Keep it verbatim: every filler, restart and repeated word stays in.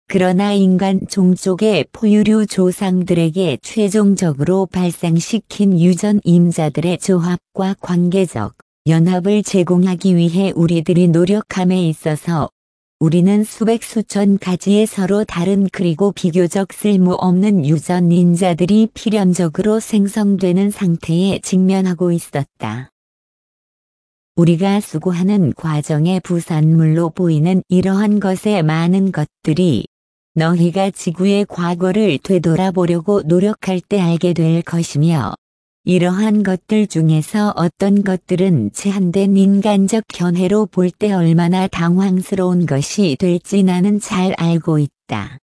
그러나 인간 종족의 포유류 조상들에게 최종적으로 발생시킨 유전 임자들의 조합과 관계적 연합을 제공하기 위해 우리들이 노력함에 있어서 우리는 수백 수천 가지의 서로 다른 그리고 비교적 쓸모없는 유전 인자들이 필연적으로 생성되는 상태에 직면하고 있었다. 우리가 수고하는 과정의 부산물로 보이는 이러한 것의 많은 것들이 너희가 지구의 과거를 되돌아보려고 노력할 때 알게 될 것이며, 이러한 것들 중에서 어떤 것들은 제한된 인간적 견해로 볼 때 얼마나 당황스러운 것이 될지 나는 잘 알고 있다.